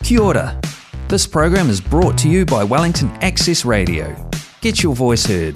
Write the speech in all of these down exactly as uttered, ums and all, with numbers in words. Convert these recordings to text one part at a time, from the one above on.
Kia ora. This program is brought to you by Wellington Access Radio. Get your voice heard.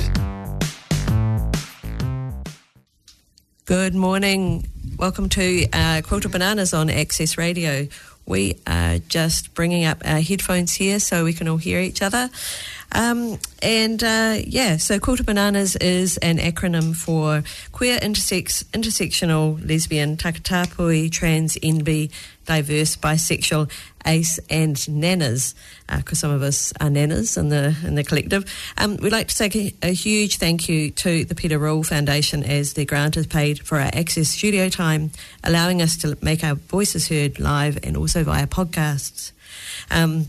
Good morning. Welcome to uh, Quilted Bananas on Access Radio. We are just bringing up our headphones here so we can all hear each other. Um, and uh, yeah, so Quilted Bananas is an acronym for Queer, Intersex, Intersectional, Lesbian, Takatapui, Trans, N B, Diverse, Bisexual, Ace and Nanas, because uh, some of us are nanas in the in the collective. Um, we'd like to say a, a huge thank you to the Peter Rule Foundation, as their grant is paid for our Access studio time, allowing us to make our voices heard live and also via podcasts. Um,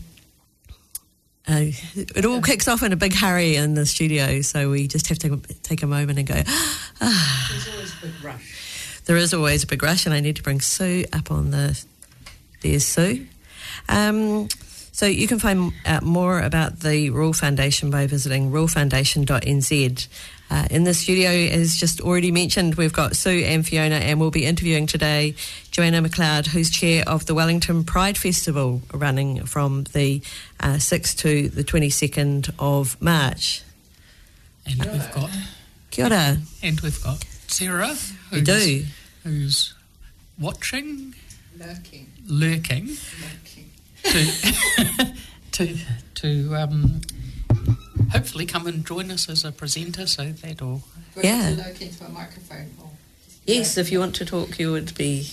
uh, it all kicks off in a big hurry in the studio, so we just have to take a moment and go, ah. There's always a big rush. There is always a big rush, and I need to bring Sue up on the... There's Sue. Um, so you can find out more about the Rule Foundation by visiting rule foundation dot n z. Uh, in the studio, as just already mentioned, we've got Sue and Fiona, and we'll be interviewing today Joanna McLeod, who's chair of the Wellington Pride Festival, running from the uh, sixth to the twenty-second of March. And uh, we've got... Kia ora. And we've got Sarah, we do. who's watching... Lurking. Lurking. Lurking. To, to, to um, hopefully come and join us as a presenter, so that all... Do yeah. you want to lurk into a microphone? Or Yes, if you want to talk, you would be...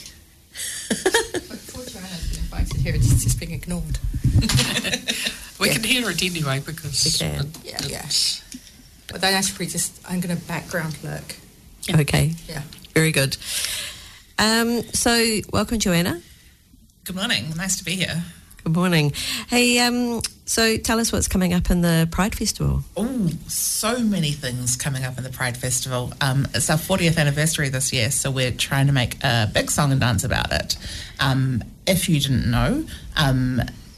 Poor Joanna's been invited here, it's just being ignored. we yeah. can hear it anyway, because... We can. It, Yeah, yeah. But then actually just, I'm going to background lurk. Yeah. Okay. Yeah. Very good. Um, so, welcome, Joanna. Good morning. Nice to be here. Good morning. Hey, um, so tell us what's coming up in the Pride Festival. Oh, so many things coming up in the Pride Festival. Um, it's our fortieth anniversary this year, so we're trying to make a big song and dance about it. Um, if you didn't know, um,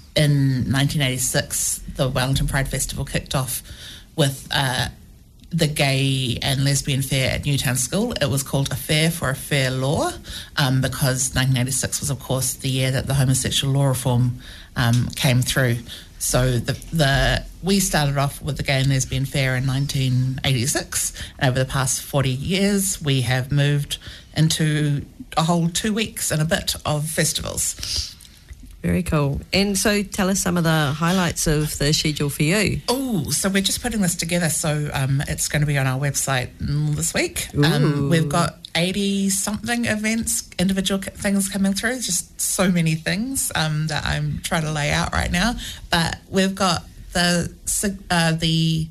in nineteen eighty-six, the Wellington Pride Festival kicked off with... Uh, the gay and lesbian fair at Newtown School. It was called A Fair for a Fair Law um, because nineteen eighty-six was, of course, the year that the homosexual law reform um, came through. So the the we started off with the Gay and Lesbian Fair in nineteen eighty-six, and over the past forty years we have moved into a whole two weeks and a bit of festivals. Very cool. And so tell us some of the highlights of the schedule for you. Oh, so we're just putting this together, so um, it's going to be on our website this week. Um, we've got eighty-something events, individual things coming through, just so many things um, that I'm trying to lay out right now. But we've got the uh, the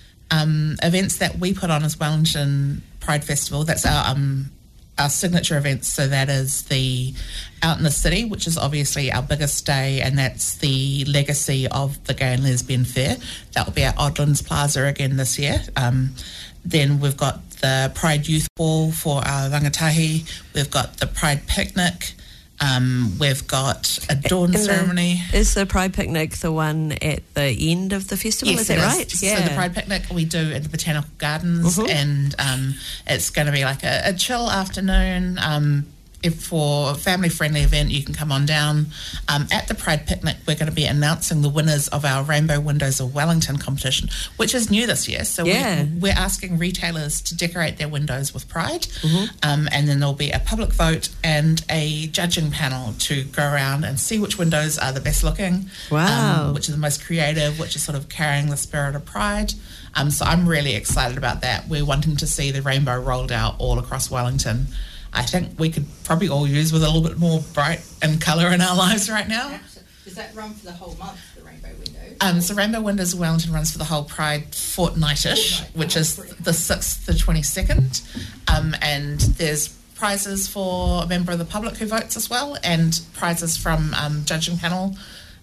um, events that we put on as Wellington Pride Festival. That's our... Um, our signature events, so that is the Out in the City, which is obviously our biggest day, and that's the legacy of the Gay and Lesbian Fair. That will be at Oddlands Plaza again this year. Um, then we've got the Pride Youth Ball for our rangatahi. We've got the Pride Picnic. Um, we've got a dawn ceremony. The, is the Pride Picnic the one at the end of the festival? Yes, is that it right? Is. Yeah. So the Pride Picnic we do at the Botanical Gardens, uh-huh. and um, it's going to be like a, a chill afternoon. Um, if for a family-friendly event, you can come on down. Um, at the Pride Picnic, we're going to be announcing the winners of our Rainbow Windows of Wellington competition, which is new this year. So yeah. we, we're asking retailers to decorate their windows with pride, mm-hmm. um, and then there'll be a public vote and a judging panel to go around and see which windows are the best looking, wow. um, which are the most creative, which is sort of carrying the spirit of pride. Um, so I'm really excited about that. We're wanting to see the rainbow rolled out all across Wellington. I think we could probably all use with a little bit more bright and colour in our lives right now. Does that run for the whole month, the Rainbow Window? Um, so Rainbow Windows of Wellington runs for the whole Pride fortnightish, Fortnight. which oh, is brilliant. the sixth to twenty-second. Um, and there's prizes for a member of the public who votes as well, and prizes from um, judging panel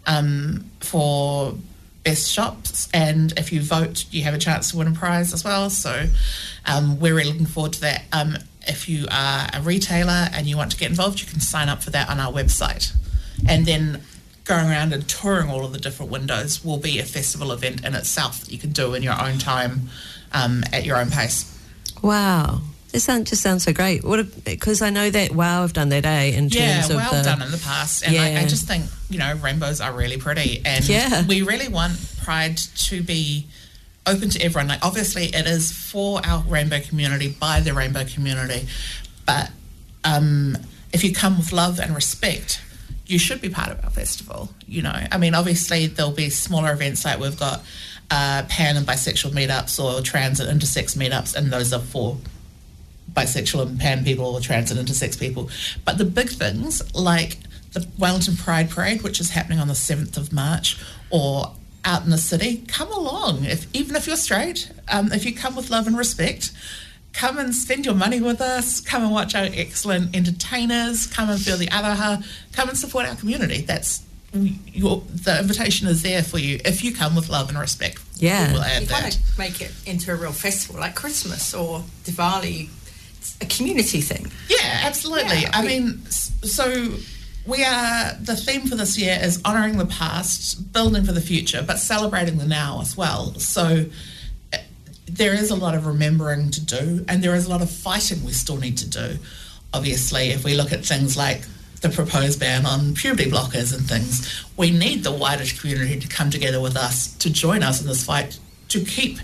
um, for best shops. And if you vote, you have a chance to win a prize as well. So um, we're really looking forward to that. Um, if you are a retailer and you want to get involved, you can sign up for that on our website. And then going around and touring all of the different windows will be a festival event in itself that you can do in your own time, um, at your own pace. Wow. This sound, just sounds so great. What? Because I know that WOW have done that, eh? In yeah, terms of well the, done in the past. And yeah. I, I just think, you know, rainbows are really pretty. And yeah. we really want Pride to be open to everyone. Like, obviously, it is for our rainbow community, by the rainbow community. But um, if you come with love and respect, you should be part of our festival, you know. I mean, obviously, there'll be smaller events like we've got uh, pan and bisexual meetups or trans and intersex meetups, and those are for bisexual and pan people or trans and intersex people. But the big things like the Wellington Pride Parade, which is happening on the seventh of March, or out in the city, come along. If even if you're straight, um, if you come with love and respect, come and spend your money with us, come and watch our excellent entertainers, come and feel the araha, come and support our community. That's your, the invitation is there for you if you come with love and respect. Yeah. We'll add You that. kind of make it into a real festival like Christmas or Diwali. It's a community thing. Yeah, absolutely. Yeah, I we- mean, s- so we are, the theme for this year is honouring the past, building for the future, but celebrating the now as well. So uh, there is a lot of remembering to do, and there is a lot of fighting we still need to do. Obviously, if we look at things like the proposed ban on puberty blockers and things, we need the wider community to come together with us, to join us in this fight, to keep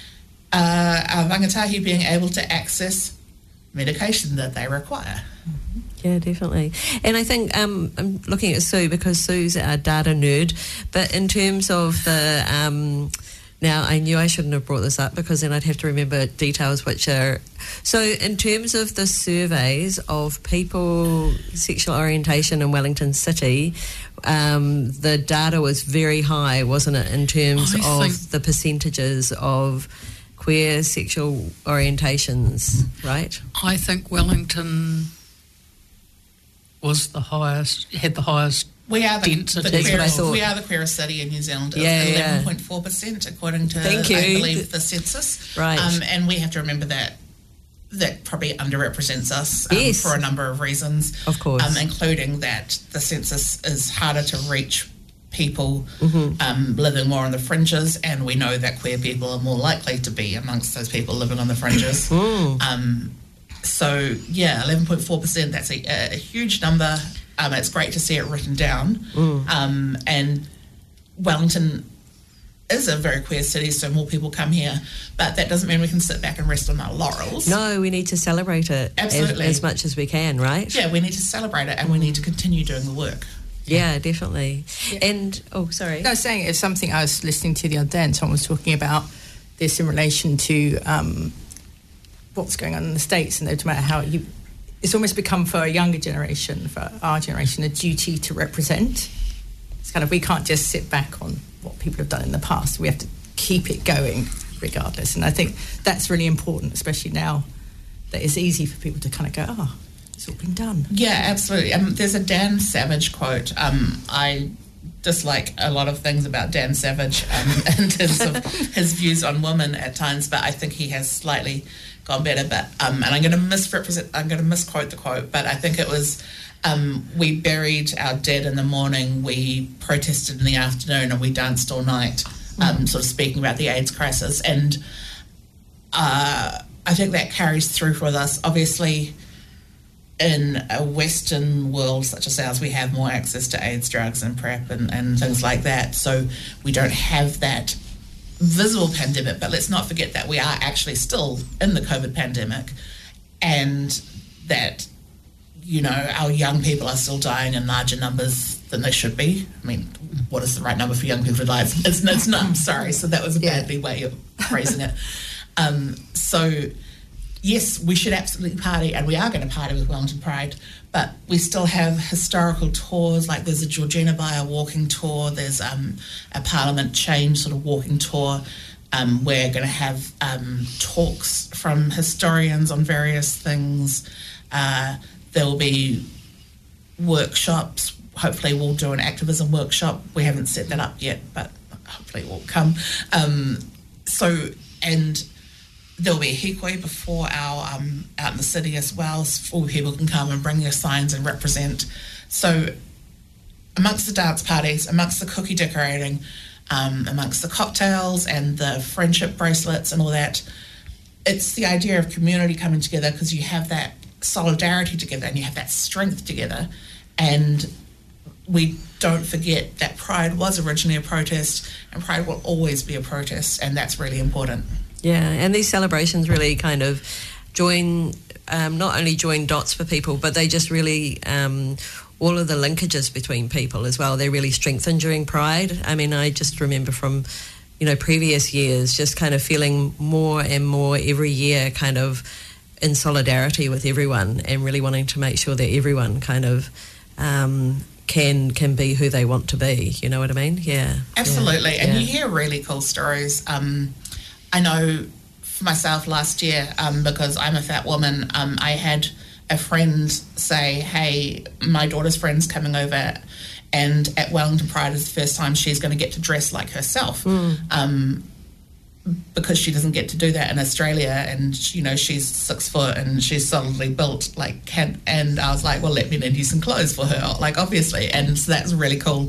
uh, our rangatahi being able to access medication that they require. Yeah, definitely. And I think um, I'm looking at Sue because Sue's a data nerd, but in terms of the... Um, now, I knew I shouldn't have brought this up because then I'd have to remember details which are... So in terms of the surveys of people, sexual orientation in Wellington City, um, the data was very high, wasn't it, in terms I of think- the percentages of queer sexual orientations, right? I think Wellington was the highest, had the highest We are the, density. the That's what I queerest, thought. we are the queerest city in New Zealand. It's Yeah, yeah. eleven point four percent according to, Thank I you. believe, the census. Right. Um, and we have to remember that that probably underrepresents us um, Yes. for a number of reasons. Of course. Um, including that the census is harder to reach people Mm-hmm. um, living more on the fringes, and we know that queer people are more likely to be amongst those people living on the fringes. Mm. Um, so, yeah, eleven point four percent, that's a, a huge number. Um, it's great to see it written down. Mm. Um, and Wellington is a very queer city, so more people come here. But that doesn't mean we can sit back and rest on our laurels. No, we need to celebrate it as, Absolutely. as much as we can, right? Yeah, we need to celebrate it, and we need to continue doing the work. Yeah, definitely. And, oh, sorry. No, I was saying it's something I was listening to the other day, and someone was talking about this in relation to um, what's going on in the States, and they're talking about how you, it's almost become for a younger generation, for our generation, a duty to represent. It's kind of, we can't just sit back on what people have done in the past. We have to keep it going regardless. And I think that's really important, especially now that it's easy for people to kind of go, oh, it's all been done. Yeah, absolutely. Um, there's a Dan Savage quote. Um, I dislike a lot of things about Dan Savage um, in terms of his views on women at times, but I think he has slightly gone better. But um, and I'm going to misrepresent, I'm going to misquote the quote, but I think it was, um, we buried our dead in the morning, we protested in the afternoon, and we danced all night. Um, sort of speaking about the AIDS crisis, and uh, I think that carries through with us. Obviously, in a Western world such as ours, we have more access to AIDS drugs and PrEP and, and things like that. So we don't have that visible pandemic, but let's not forget that we are actually still in the COVID pandemic, and that, you know, our young people are still dying in larger numbers than they should be. I mean, what is the right number for young people to die? It's, it's, it's not, I'm sorry, so that was a Yeah. badly way of phrasing it. Um, so... Yes, we should absolutely party, and we are going to party with Wellington Pride, but we still have historical tours, like there's a Georgina Bayer walking tour, there's um, a Parliament Change sort of walking tour. Um, we're going to have um, talks from historians on various things. Uh, there will be workshops. Hopefully we'll do an activism workshop. We haven't set that up yet, but hopefully it will come. Um, so, and... There'll be a hikoi before our um, out in the city as well, so people can come and bring their signs and represent. So amongst the dance parties, amongst the cookie decorating, um, amongst the cocktails and the friendship bracelets and all that, it's the idea of community coming together because you have that solidarity together and you have that strength together. And we don't forget that Pride was originally a protest, and Pride will always be a protest, and that's really important. Yeah, and these celebrations really kind of join, um, not only join dots for people, but they just really, um, all of the linkages between people as well, they really strengthen during Pride. I mean, I just remember from, you know, previous years, just kind of feeling more and more every year kind of in solidarity with everyone and really wanting to make sure that everyone kind of um, can can be who they want to be. You know what I mean? Yeah. Absolutely. Yeah. And yeah. you hear really cool stories. Um, I know for myself last year, um, because I'm a fat woman, um, I had a friend say, hey, my daughter's friend's coming over, and at Wellington Pride is the first time she's going to get to dress like herself. Mm. Um, because she doesn't get to do that in Australia, and you know she's six foot and she's solidly built, like can, and I was like, well, let me lend you some clothes for her, like obviously, and so that's really cool.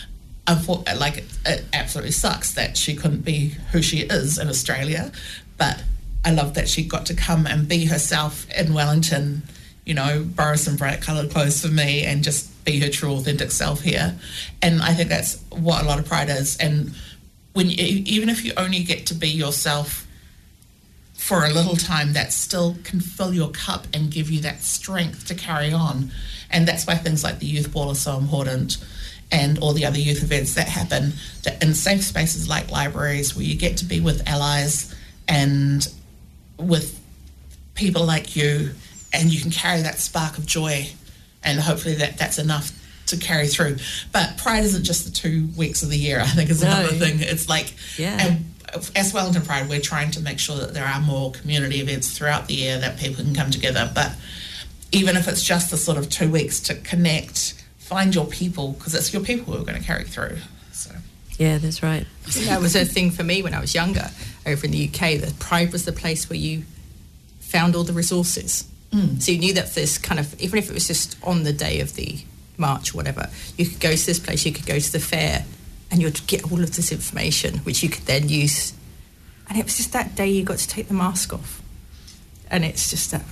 Unfor- like it, it absolutely sucks that she couldn't be who she is in Australia, but I love that she got to come and be herself in Wellington, you know, borrow some bright coloured clothes for me and just be her true authentic self here. And I think that's what a lot of Pride is. And when you, even if you only get to be yourself for a little time, that still can fill your cup and give you that strength to carry on. And that's why things like the Youth Ball are so important, and all the other youth events that happen in safe spaces like libraries, where you get to be with allies and with people like you, and you can carry that spark of joy, and hopefully that, that's enough to carry through. But Pride isn't just the two weeks of the year, I think is No. another thing. It's like, Yeah. and as Wellington Pride, we're trying to make sure that there are more community events throughout the year that people can come together. But even if it's just the sort of two weeks to connect, find your people, because it's your people who are going to carry through. So Yeah, that's right. I think that was a thing for me when I was younger over in the U K, that Pride was the place where you found all the resources. Mm. So you knew that this kind of, even if it was just on the day of the march or whatever, you could go to this place, you could go to the fair, and you'd get all of this information, which you could then use. And it was just that day you got to take the mask off. And it's just that,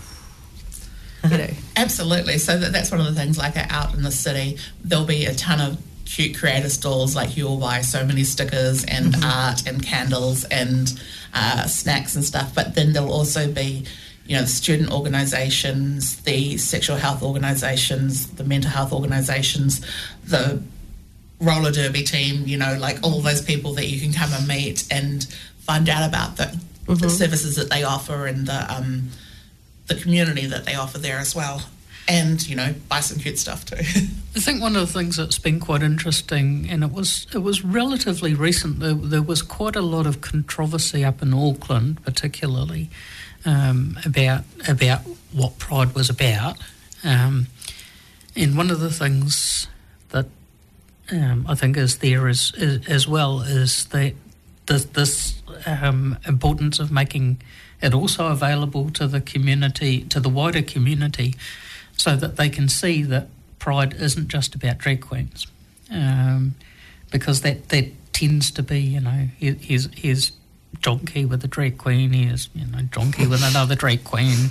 you know. Absolutely. So that, that's one of the things, like out in the city, there'll be a ton of cute creator stalls, like you'll buy so many stickers and mm-hmm. art and candles and uh, snacks and stuff, but then there'll also be, you know, the student organisations, the sexual health organisations, the mental health organisations, the roller derby team, you know, like all those people that you can come and meet and find out about the, mm-hmm. the services that they offer and the um, the community that they offer there as well. And, you know, buy some cute stuff too. I think one of the things that's been quite interesting, and it was it was relatively recent, there, there was quite a lot of controversy up in Auckland particularly um, about about what Pride was about. Um, and one of the things that um, I think is there is, is, as well is that this, this um, importance of making it also available to the community, to the wider community, so that they can see that Pride isn't just about drag queens, um, because that, that tends to be, you know, here, here's, here's John Key with a drag queen, here's, you know, John Key with another drag queen.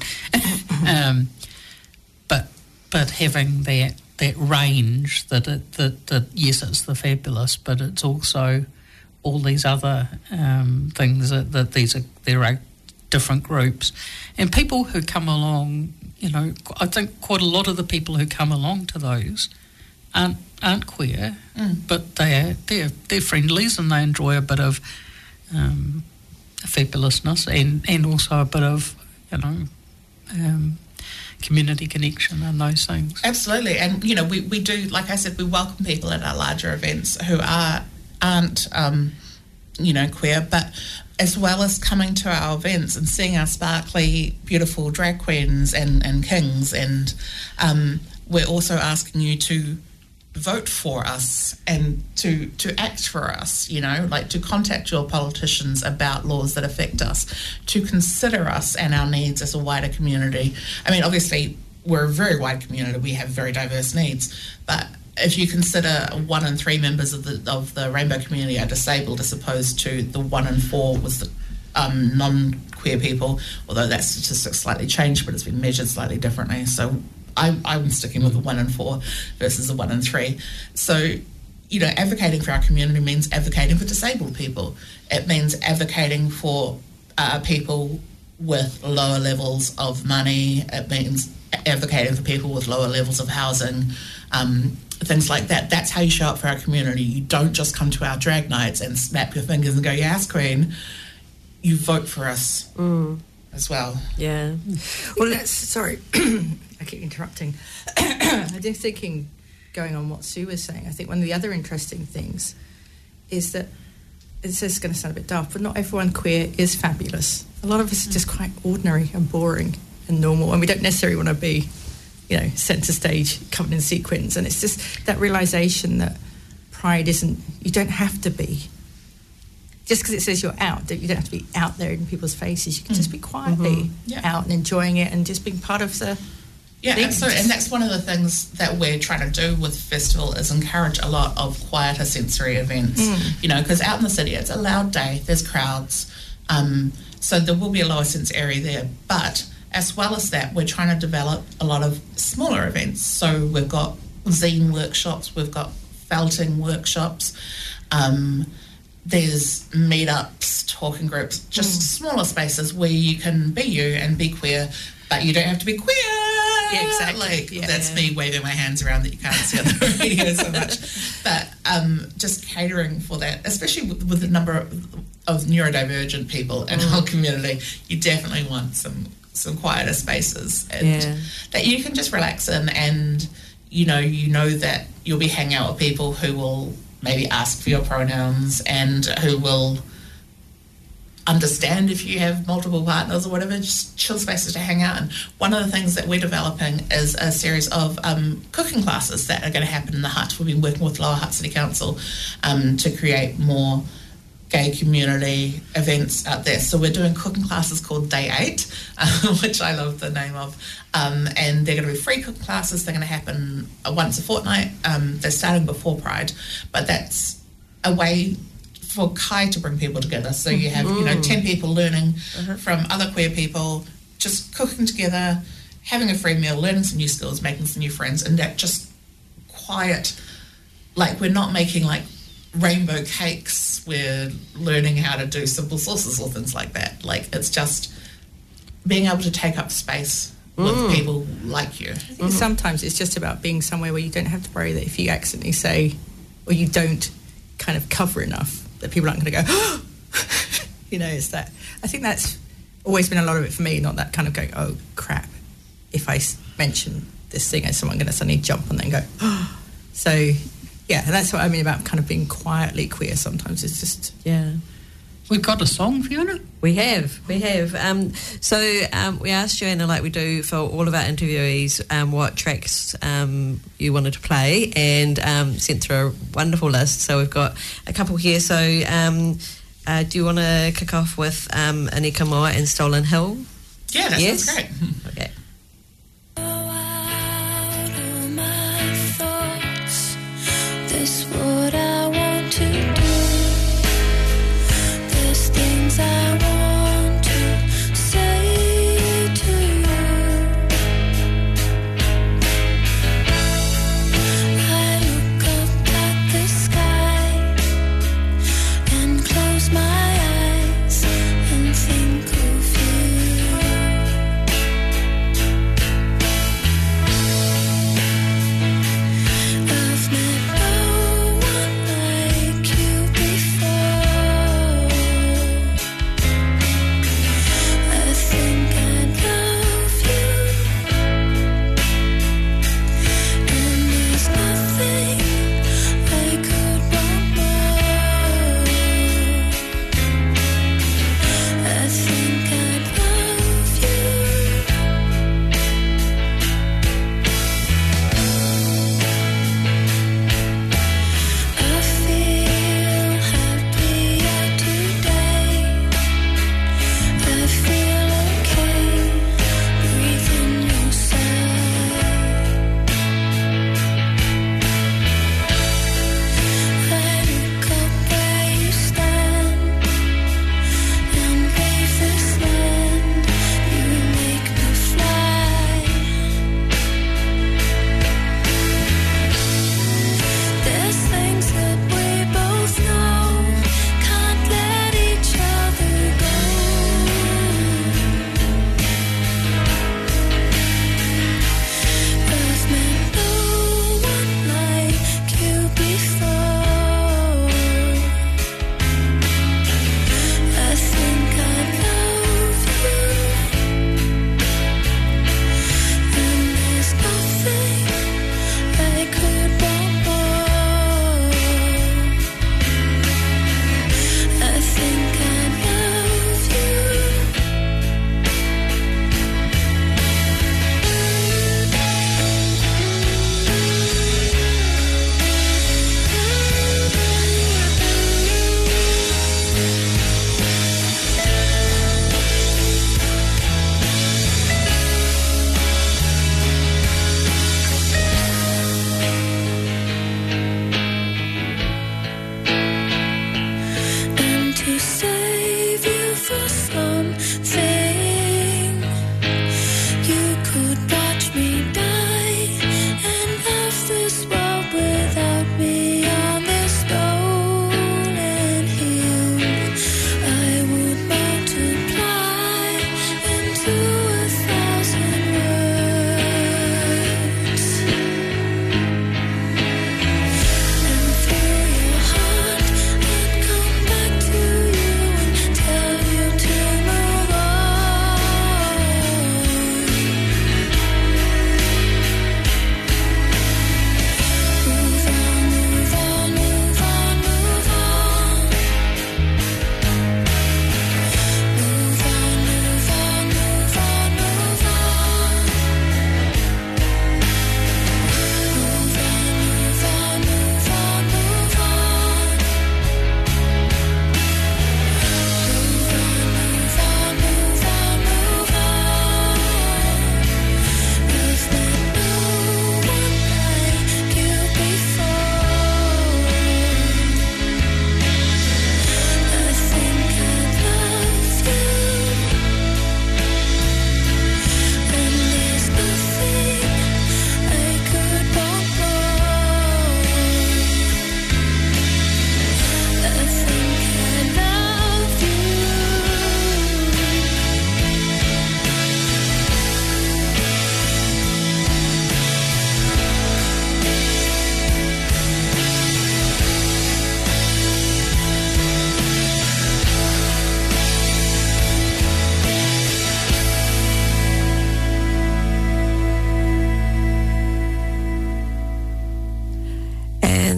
um, but but having that that range, that, it, that, that yes, it's the fabulous, but it's also all these other um, things that, that these are, there are different groups. And people who come along, you know, I think quite a lot of the people who come along to those aren't aren't queer, mm. but they're they're they're friendlies and they enjoy a bit of um, fabulousness and, and also a bit of, you know, um, community connection and those things. Absolutely. And, you know, we, we do, like I said, we welcome people at our larger events who are aren't um, you know, queer, but as well as coming to our events and seeing our sparkly, beautiful drag queens and, and kings. And um, we're also asking you to vote for us and to, to act for us, you know, like to contact your politicians about laws that affect us, to consider us and our needs as a wider community. I mean, obviously, we're a very wide community. We have very diverse needs, but if you consider one in three members of the of the rainbow community are disabled, as opposed to the one in four was the um, non-queer people, although that statistic's slightly changed, but it's been measured slightly differently. So I, I'm sticking with a one in four versus a one in three. So, you know, advocating for our community means advocating for disabled people. It means advocating for uh, people with lower levels of money. It means advocating for people with lower levels of housing, um, things like that. That's how you show up for our community. You don't just come to our drag nights and snap your fingers and go, yes, Queen. You vote for us mm. as well. Yeah. Well, that's, sorry, I keep interrupting. I'm just thinking, going on what Sue was saying, I think one of the other interesting things is that, this is going to sound a bit daft, but not everyone queer is fabulous. A lot of us are just quite ordinary and boring and normal, and we don't necessarily want to be, you know, centre stage, covered in sequins. And it's just that realisation that pride isn't, you don't have to be. Just because it says you're out, you don't have to be out there in people's faces. You can mm. just be quietly mm-hmm. yeah. out and enjoying it and just being part of the Yeah, absolutely. And that's one of the things that we're trying to do with Festival is encourage a lot of quieter sensory events. Mm. You know, because out in the city, it's a loud day, there's crowds, um, so there will be a lower sense area there. But as well as that, we're trying to develop a lot of smaller events. So we've got zine workshops, we've got felting workshops, um, there's meetups, talking groups, just mm. smaller spaces where you can be you and be queer, but you don't have to be queer. Yeah, exactly. Like, yeah, that's yeah. me waving my hands around that you can't see on the video so much. But um, just catering for that, especially with, with the number of, of neurodivergent people in mm. our community, you definitely want some some quieter spaces and yeah. that you can just relax in, and you know you know that you'll be hanging out with people who will maybe ask for your pronouns and who will understand if you have multiple partners or whatever, just chill spaces to hang out. And one of the things that we're developing is a series of um, cooking classes that are going to happen in the Hut. We've been working with Lower Hutt City Council um, to create more gay community events out there. So we're doing cooking classes called Day Eight, uh, which I love the name of. Um, and they're going to be free cooking classes. They're going to happen once a fortnight. Um, they're starting before Pride, but that's a way for Kai to bring people together. So you have, you know, ten people learning uh-huh. from other queer people, just cooking together, having a free meal, learning some new skills, making some new friends, and that just quiet, like we're not making like rainbow cakes, we're learning how to do simple sauces or things like that. Like it's just being able to take up space with mm. people like you. I think mm-hmm. sometimes it's just about being somewhere where you don't have to worry that if you accidentally say, or you don't kind of cover enough, that people aren't going to go, oh! You know, it's that. I think that's always been a lot of it for me, not that kind of going, oh, crap, if I mention this thing, is someone going to suddenly jump on it and go, oh. So, yeah, that's what I mean about kind of being quietly queer sometimes. It's just... Yeah. We've got a song, Fiona. We have, we have. Um, so um, we asked Joanna, like we do for all of our interviewees, um, what tracks um, you wanted to play, and um, sent through a wonderful list. So we've got a couple here. So um, uh, do you want to kick off with um, Anika Moa and Stolen Hill? Yeah, that yes? sounds great. Okay. This what I want to do. There's things I want to say to you. I look up at the sky and close my eyes and think of you.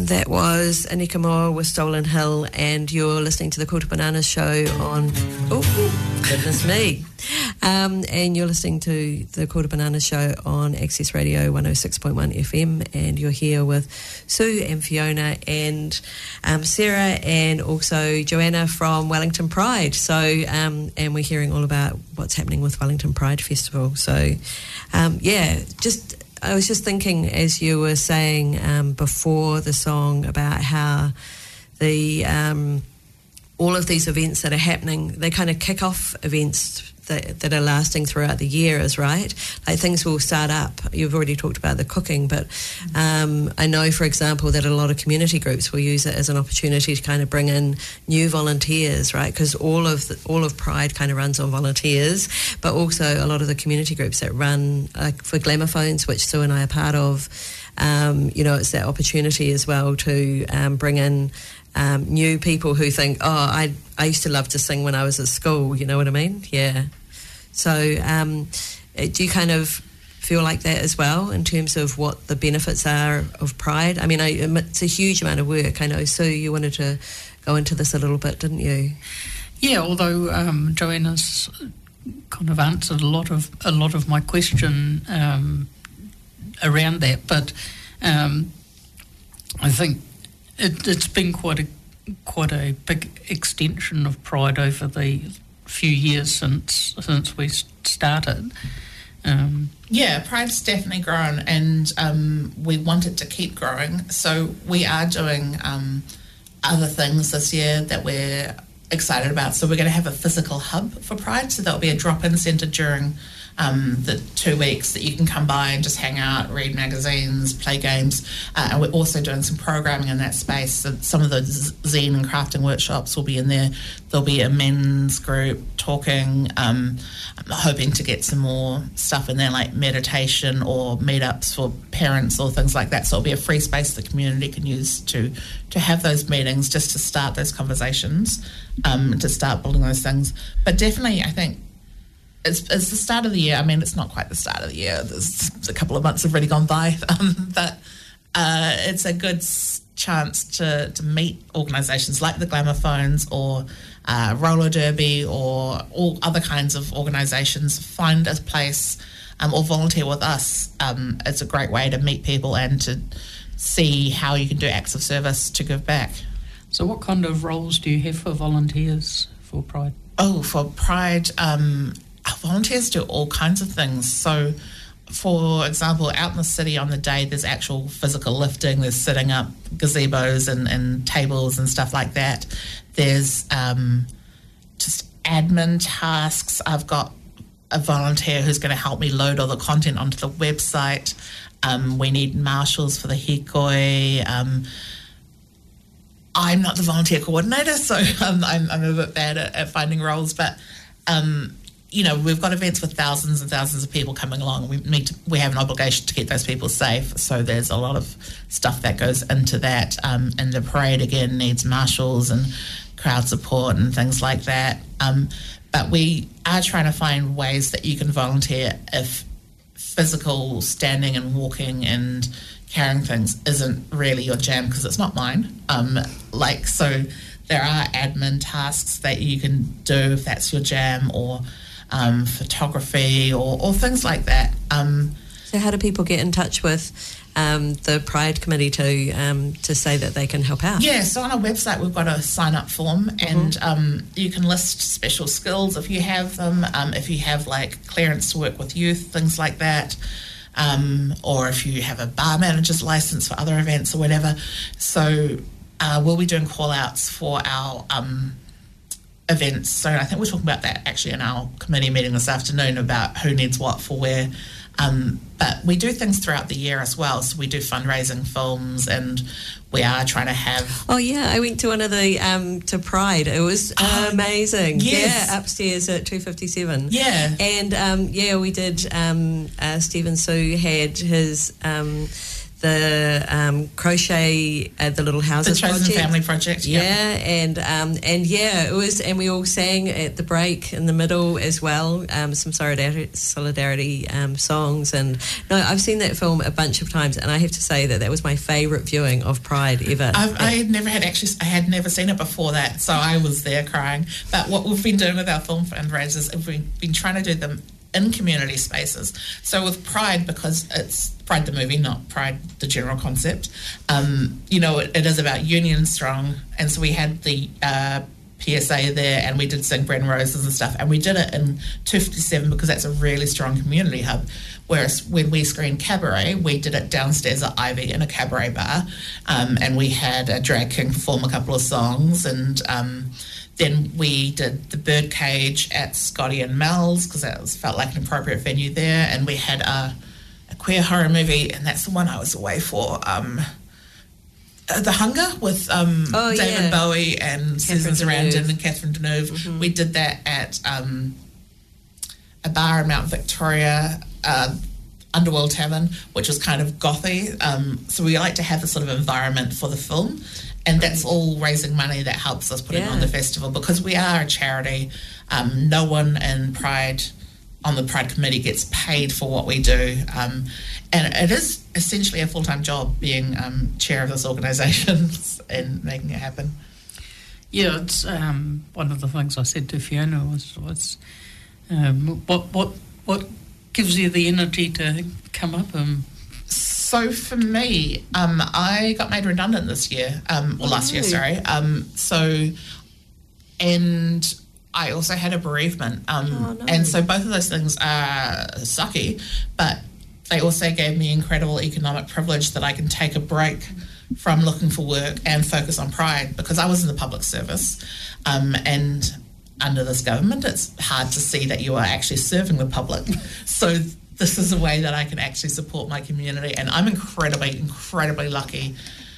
And that was Anika Moa with Stolen Hill, and you're listening to the Quarter Bananas show on, oh, goodness me. Um, and you're listening to the Quarter Bananas show on Access Radio one oh six point one F M, and you're here with Sue and Fiona and um, Sarah and also Joanna from Wellington Pride. So, um, and we're hearing all about what's happening with Wellington Pride Festival. So, um, yeah, just... I was just thinking, as you were saying um, before the song, about how the um, all of these events that are happening, they kind of kick off events that, that are lasting throughout the years, right? Like things will start up. You've already talked about the cooking, but um, I know, for example, that a lot of community groups will use it as an opportunity to kind of bring in new volunteers, right? Because all of the, all of Pride kind of runs on volunteers, but also a lot of the community groups that run, like for Glamophones, which Sue and I are part of, um, you know, it's that opportunity as well to um, bring in Um, new people who think, oh, I I used to love to sing when I was at school, you know what I mean? Yeah. So um, do you kind of feel like that as well in terms of what the benefits are of Pride? I mean, I, it's a huge amount of work. I know, Sue, you wanted to go into this a little bit, didn't you? Yeah, although um, Joanna's kind of answered a lot of a lot of my question um, around that, but um, I think It, it's been quite a quite a big extension of Pride over the few years since since we started. Um, yeah, Pride's definitely grown, and um, we want it to keep growing. So we are doing um, other things this year that we're excited about. So we're going to have a physical hub for Pride. So there'll be a drop-in centre during Um, the two weeks that you can come by and just hang out, read magazines, play games, uh, and we're also doing some programming in that space. So some of the zine and crafting workshops will be in there. There'll be a men's group talking. Um, I'm hoping to get some more stuff in there, like meditation or meetups for parents or things like that. So it'll be a free space the community can use to to have those meetings, just to start those conversations, um, to start building those things. But definitely, I think It's, it's the start of the year. I mean, it's not quite the start of the year. There's a couple of months have already gone by, um, but uh, it's a good chance to, to meet organisations like the Glamophones or uh, Roller Derby or all other kinds of organisations. Find a place um, or volunteer with us. Um, it's a great way to meet people and to see how you can do acts of service to give back. So what kind of roles do you have for volunteers for Pride? Oh, for Pride... Um, Our volunteers do all kinds of things. So, for example, out in the city on the day, there's actual physical lifting. There's sitting up gazebos and, and tables and stuff like that. There's um, just admin tasks. I've got a volunteer who's going to help me load all the content onto the website. Um, we need marshals for the hikoi. Um, I'm not the volunteer coordinator, so um, I'm, I'm a bit bad at, at finding roles, but... Um, you know, we've got events with thousands and thousands of people coming along. We need to, we have an obligation to keep those people safe. So there's a lot of stuff that goes into that. Um, and the parade, again, needs marshals and crowd support and things like that. Um, but we are trying to find ways that you can volunteer if physical standing and walking and carrying things isn't really your jam, because it's not mine. Um, like, so there are admin tasks that you can do if that's your jam, or... Um, photography or, or things like that. Um, so how do people get in touch with um, the Pride Committee to um, to say that they can help out? Yeah, so on our website we've got a sign-up form, and mm-hmm. um, you can list special skills if you have them, um, if you have like clearance to work with youth, things like that, um, or if you have a bar manager's license for other events or whatever. So uh, we'll be doing call-outs for our... Um, events. So I think we're talking about that actually in our committee meeting this afternoon, about who needs what for where. Um, but we do things throughout the year as well. So we do fundraising films, and we are trying to have... Oh, yeah. I went to one of the, um, to Pride. It was uh, amazing. Yes. Yeah, upstairs at two fifty-seven. Yeah. And, um, yeah, we did, um, uh, Stephen Sue had his... Um, the um, crochet at the Little Houses The Chosen project. Family Project, yeah, yeah. and um, and yeah, it was, and we all sang at the break in the middle as well, um, some solidarity, solidarity um, songs. And no, I've seen that film a bunch of times, and I have to say that that was my favourite viewing of Pride ever. I've, I had never had actually, I had never seen it before that, so I was there crying. But what we've been doing with our film fundraisers, we've been trying to do them in community spaces. So with Pride, because it's Pride the movie, not Pride the general concept, um, you know, it, it is about Union Strong, and so we had the uh, P S A there, and we did sing Bread and Roses and stuff, and we did it in two fifty-seven because that's a really strong community hub. Whereas when we screened Cabaret, we did it downstairs at Ivy in a cabaret bar, um, and we had a drag king perform a couple of songs, and um, then we did the Birdcage at Scotty and Mel's because that was, felt like an appropriate venue there, and we had a, a queer horror movie, and that's the one I was away for. Um, uh, The Hunger with um, Oh, David yeah. Bowie and Susan Deneuve. Sarandon and Catherine Deneuve. Mm-hmm. We did that at um, a bar in Mount Victoria, uh, Underworld Tavern, which was kind of gothy. Um, so we like to have this sort of environment for the film, and that's all raising money that helps us put it on Yeah. the festival because we are a charity. Um, no one in Pride, on the Pride Committee, gets paid for what we do. Um, and it is essentially a full-time job being um, chair of this organisation and making it happen. Yeah, it's um, one of the things I said to Fiona was, was um, what what what gives you the energy to come up and... So for me, um, I got made redundant this year, um, or last year, Oh. sorry. Um, so, and I also had a bereavement. Um, Oh, no. And so both of those things are sucky, but they also gave me incredible economic privilege that I can take a break from looking for work and focus on Pride because I was in the public service. Um, and under this government, it's hard to see that you are actually serving the public. So this is a way that I can actually support my community, and I'm incredibly, incredibly lucky.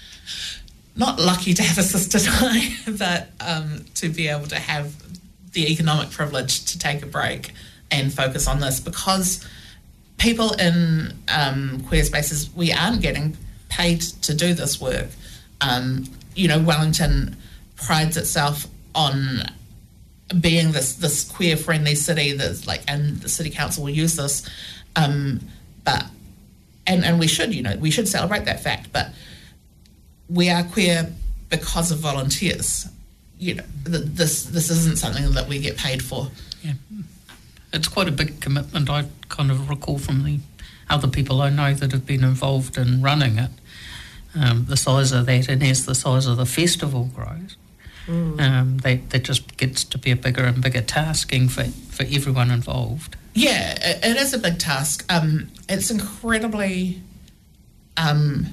Not lucky to have a sister die, but um, to be able to have the economic privilege to take a break and focus on this because people in um, queer spaces, we aren't getting paid to do this work. Um, you know, Wellington prides itself on being this this queer friendly city that's like, and the city council will use this, um, but and and we should, you know, we should celebrate that fact. But we are queer because of volunteers. You know, th- this this isn't something that we get paid for. Yeah. It's quite a big commitment. I kind of recall from the other people I know that have been involved in running it, um, the size of that, and as the size of the festival grows, mm. um, they, that just gets to be a bigger and bigger tasking for, for everyone involved. Yeah, it, it is a big task. Um, it's incredibly... Um,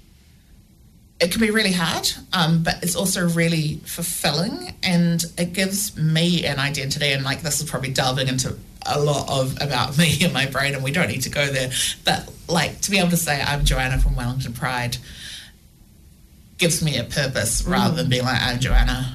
it can be really hard, um, but it's also really fulfilling, and it gives me an identity. And like, this is probably delving into a lot of about me and my brain, and we don't need to go there. But like, to be able to say I'm Joanna from Wellington Pride gives me a purpose, mm. rather than being like I'm Joanna,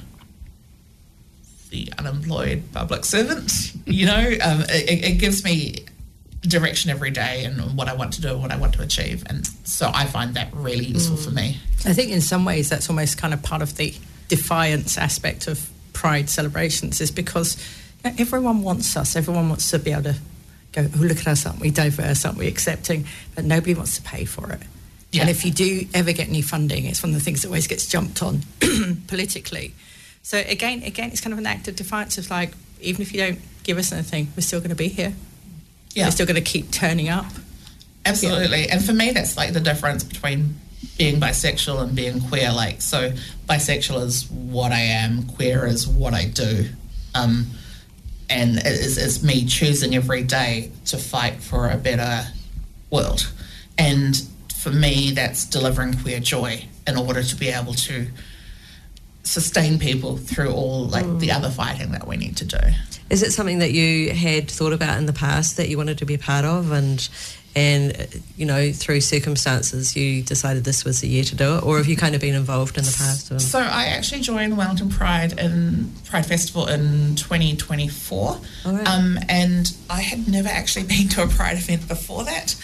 the unemployed public servant. You know, um, it, it gives me direction every day and what I want to do and what I want to achieve, and so I find that really useful mm. for me. I think in some ways that's almost kind of part of the defiance aspect of Pride celebrations, is because you know, everyone wants us, everyone wants to be able to go, oh, look at us, aren't we diverse, aren't we accepting, but nobody wants to pay for it. Yeah. And if you do ever get any funding, it's one of the things that always gets jumped on politically. So again, again, it's kind of an act of defiance of like, even if you don't give us anything, we're still going to be here. Yeah. We're still going to keep turning up. Absolutely. Yeah. And for me, that's like the difference between being bisexual and being queer. Like, so bisexual is what I am, queer is what I do. Um, and it is, it's me choosing every day to fight for a better world. And for me, that's delivering queer joy in order to be able to sustain people through all like mm. the other fighting that we need to do. Is it something that you had thought about in the past that you wanted to be a part of, and and you know, through circumstances you decided this was the year to do it, or have you kind of been involved in the past? Or? So I actually joined Wellington Pride in Pride Festival in twenty twenty-four, oh, right. um, and I had never actually been to a Pride event before that.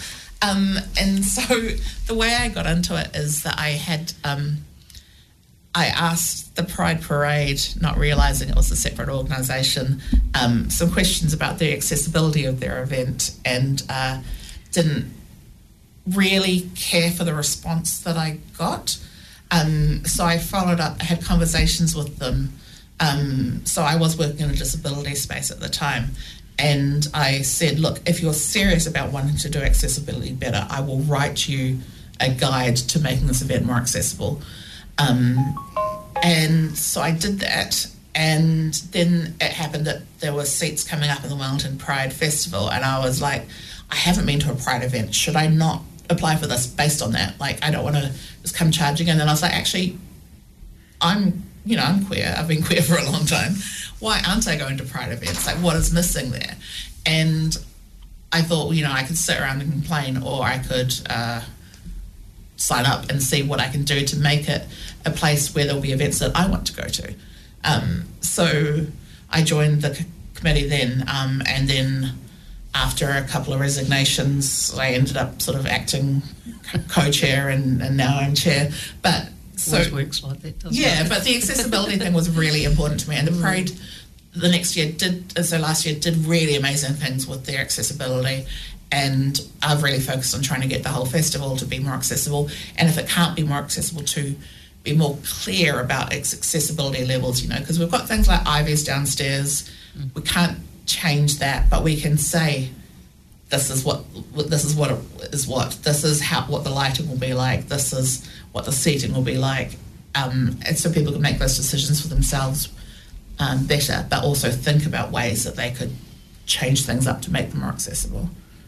Um, and so the way I got into it is that I had, um, I asked the Pride Parade, not realising it was a separate organisation, um, some questions about the accessibility of their event, and uh, didn't really care for the response that I got. Um, so I followed up, I had conversations with them. Um, so I was working in a disability space at the time. And I said, look, if you're serious about wanting to do accessibility better, I will write you a guide to making this event more accessible. Um, and so I did that. And then it happened that there were seats coming up in the Wellington Pride Festival. And I was like, I haven't been to a Pride event. Should I not apply for this based on that? Like, I don't want to just come charging. And then I was like, actually, I'm, you know, I'm queer. I've been queer for a long time. Why aren't I going to Pride events? Like, what is missing there? And I thought, well, you know, I could sit around and complain, or I could uh, sign up and see what I can do to make it a place where there'll be events that I want to go to. Um, so I joined the c- committee then, um, and then after a couple of resignations, I ended up sort of acting co-chair, and, and now I'm chair. But so Always works like that, doesn't yeah, it? but the accessibility thing was really important to me, and the parade the next year did, so last year did really amazing things with their accessibility, and I've really focused on trying to get the whole festival to be more accessible, and if it can't be more accessible, to be more clear about its accessibility levels, you know, because we've got things like I Vs downstairs, mm. we can't change that, but we can say this is what this is what it is what this is how what the lighting will be like, this is what the seating will be like, um, and so people can make those decisions for themselves um, better, but also think about ways that they could change things up to make them more accessible.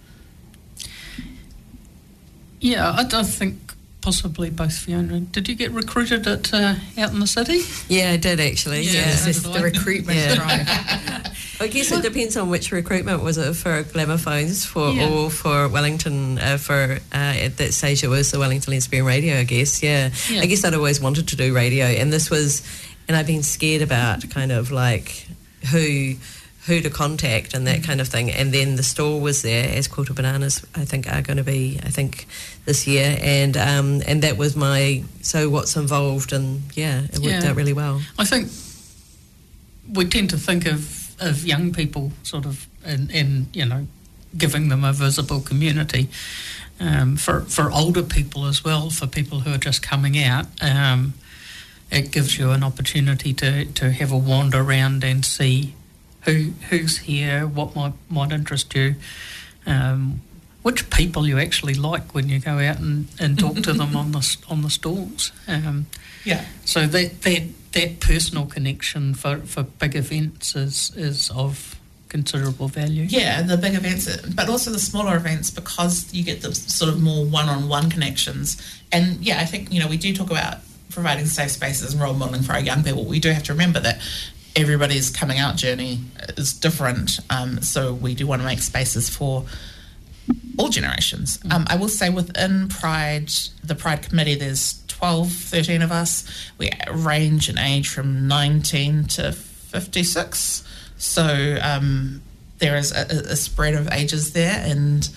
Yeah, I, I think possibly both. Fiona, did you get recruited at uh, out in the city? Yeah, I did actually. Yeah, Yeah, so It's did the I. recruitment Yeah. drive. I guess it depends on which recruitment. Was it for Glamour Phones for Yeah. or for Wellington? Uh, for uh, at that stage, it was the Wellington Lesbian Radio, I guess. Yeah. Yeah. I guess I'd always wanted to do radio, and this was, and I've been scared about kind of like who who to contact and that kind of thing. And then the stall was there, as Quilter Bananas, I think, are going to be, I think, this year. And um, and that was my, so what's involved, and yeah, it worked Yeah. out really well. I think we tend to think of, of young people sort of in, in, you know, giving them a visible community. Um, for, for older people as well, for people who are just coming out, um, it gives you an opportunity to, to have a wander around and see who who's here, what might might interest you, um, which people you actually like when you go out and, and talk to them on the on the stalls. Um, Yeah. so that that that personal connection for, for big events is is of considerable value. Yeah, the big events, but also the smaller events, because you get the sort of more one-on-one connections. And yeah, I think, you know, we do talk about providing safe spaces and role modelling for our young people. We do have to remember that everybody's coming out journey is different, um, so we do want to make spaces for all generations. Mm. Um, I will say within Pride, the Pride Committee, there's twelve, thirteen of us. We range in age from nineteen to fifty-six. So um, there is a, a spread of ages there, and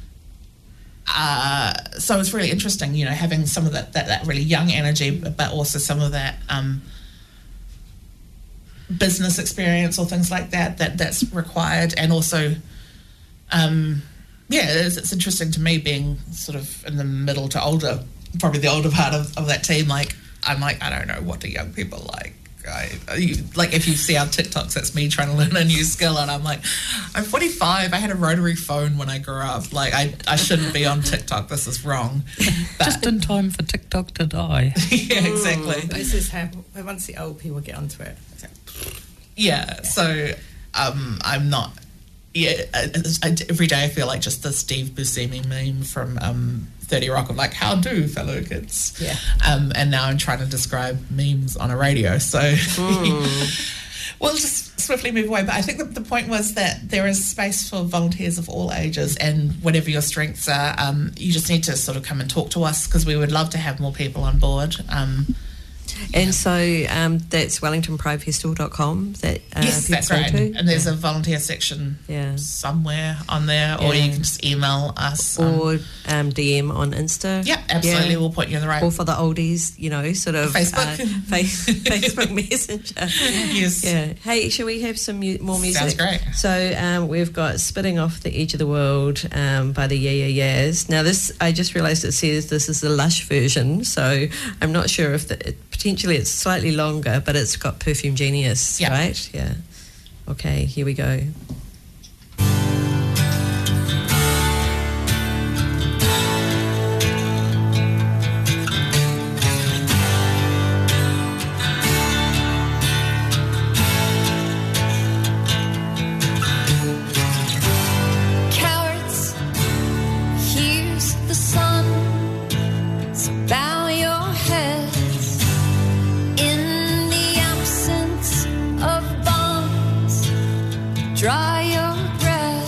uh, so it's really interesting, you know, having some of that, that, that really young energy, but also some of that um, business experience or things like that, that that's required. And also, um, yeah, it's, it's interesting to me being sort of in the middle to older, probably the older part of, of that team. Like, I'm like, I don't know, what do young people like? I, you, like if you see our TikToks, that's me trying to learn a new skill, and I'm like, I'm forty-five, I had a rotary phone when I grew up, like I, I shouldn't be on TikTok, this is wrong. But, Just in time for TikTok to die. yeah, exactly. This is how, once the old people get onto it. Yeah, so um, I'm not, yeah, I, I, every day I feel like just the Steve Buscemi meme from um, thirty Rock of like, how do fellow kids? Yeah. Um, and now I'm trying to describe memes on a radio, so mm. we'll just swiftly move away. But I think that the point was that there is space for volunteers of all ages, and whatever your strengths are, um, you just need to sort of come and talk to us, because we would love to have more people on board. Um, And so um, that's wellington pride festival dot com that uh, yes, that's people right. go to? And there's a volunteer section Yeah. somewhere on there, or Yeah. you can just email us. Or um, D M on Insta. Yeah, absolutely. Yeah. We'll put you in the right. Or for the oldies, you know, sort of Facebook. uh, face, Facebook Messenger. Yes. Yeah. Hey, shall we have some mu- more music? Sounds great. So um, we've got "Spitting Off the Edge of the World" um, by the Yeah Yeah Yeahs. Now this, I just realised it says this is the Lush version, so I'm not sure if the, it, potentially it's slightly longer, but it's got Perfume Genius, Yeah. right? Yeah. Okay, here we go. Cowards, here's the sun. So bow your heads in the absence of bombs. Dry your breath.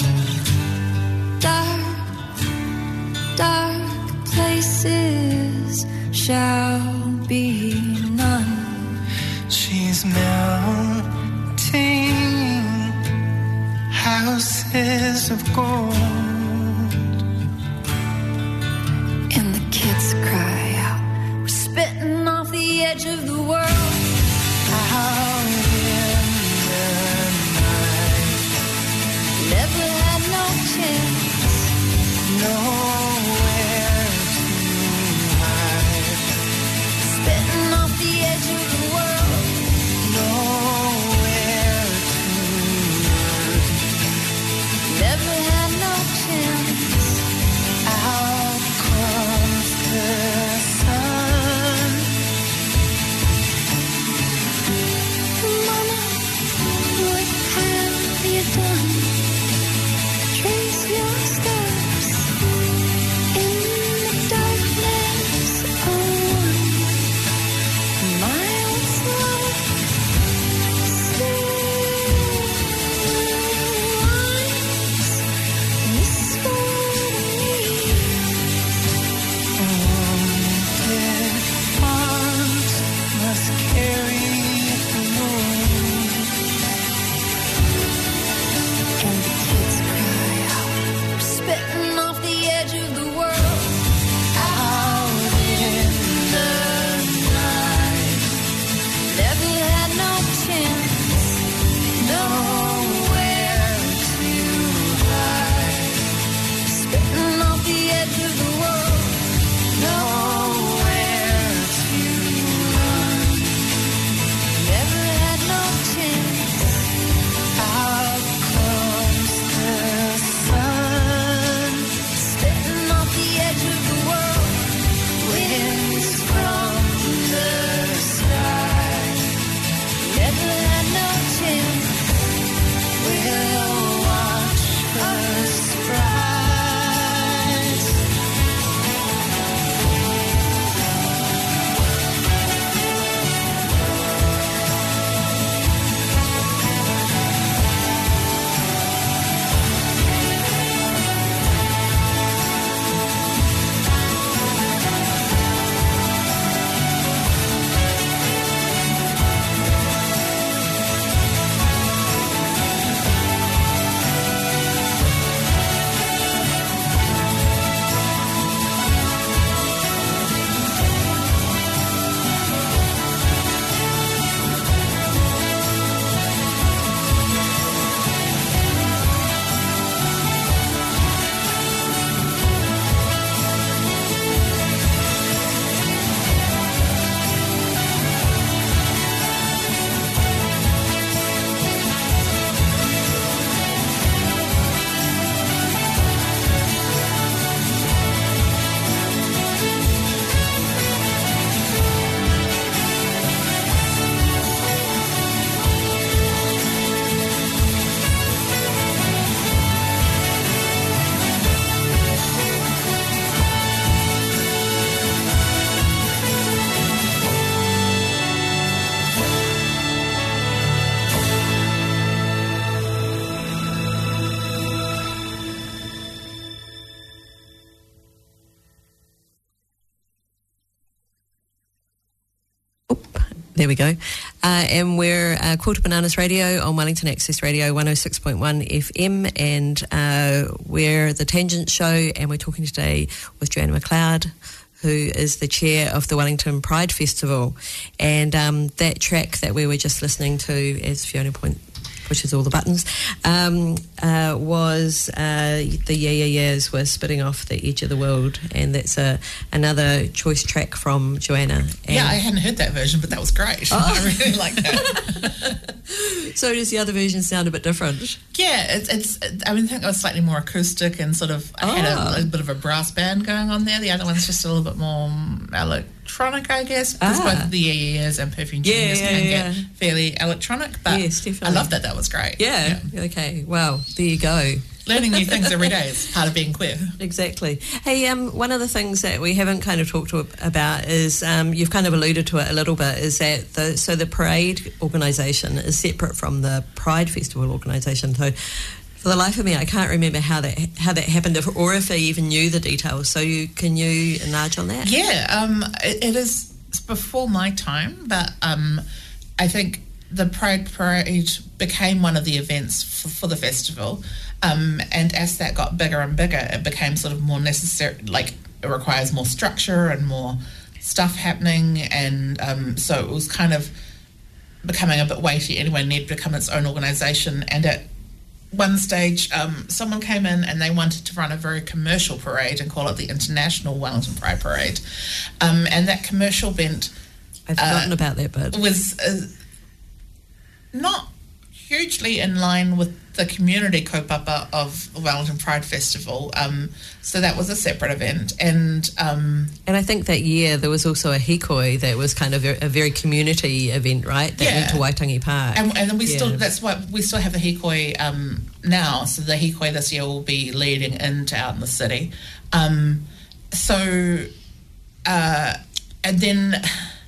Dark, dark places shall be none. She's melting houses of gold. And the kids cry out, we're spitting off the edge of the world. Out in the night, Never had no chance. nowhere to hide, Spitting off the edge of the world. nowhere to run. Never had no chance. Out comes the sun. Mama, what have you done? Trace your steps There we go. Uh, and we're uh, Quarter Bananas Radio on Wellington Access Radio one oh six point one F M, and uh, we're the Tangent Show, and we're talking today with Joanna McLeod, who is the chair of the Wellington Pride Festival. And um, that track that we were just listening to, as Fiona point pushes all the buttons, um, uh, was uh, the Yeah Yeah Yeahs were Spitting Off the Edge of the World, and that's a another choice track from Joanna. And yeah, I hadn't heard that version, but that was great. Oh. I really like that. So does the other version sound a bit different? Yeah, it's, it's I mean, I think it was slightly more acoustic and sort of, I had Oh. a, a bit of a brass band going on there. The other one's just a little bit more electronic, I guess, because Ah. both of the Yeah Yeah Yeahs and Perfume Yeah, Genius yeah, can yeah. get fairly electronic, but Yes, definitely. I love that. That was great. Yeah. Okay. Well, there you go. Learning new things every day is part of being queer. Exactly. Hey, um, one of the things that we haven't kind of talked to about is um, you've kind of alluded to it a little bit. Is that the so the parade organisation is separate from the Pride Festival organisation. So, for the life of me, I can't remember how that how that happened, if, or if I even knew the details. So, you can you enlarge on that? Yeah, um, it, it is before my time, but um, I think the Pride Parade became one of the events for, for the festival. Um, and as that got bigger and bigger, it became sort of more necessary, like it requires more structure and more stuff happening. And um, so it was kind of becoming a bit weighty anyway, and needed to become its own organisation. And at one stage, um, someone came in and they wanted to run a very commercial parade and call it the International Wellington Pride Parade. Um, and that commercial bent I've forgotten uh, about that bit. was uh, not hugely in line with the community kaupapa of the Wellington Pride Festival. Um, so that was a separate event. And um, And I think that year there was also a hikoi that was kind of a, a very community event, right? That Yeah. went to Waitangi Park. and, and then we Yeah. still, that's why we still have the hikoi um, now. So the hikoi this year will be leading into out in the city. Um, so, uh, and then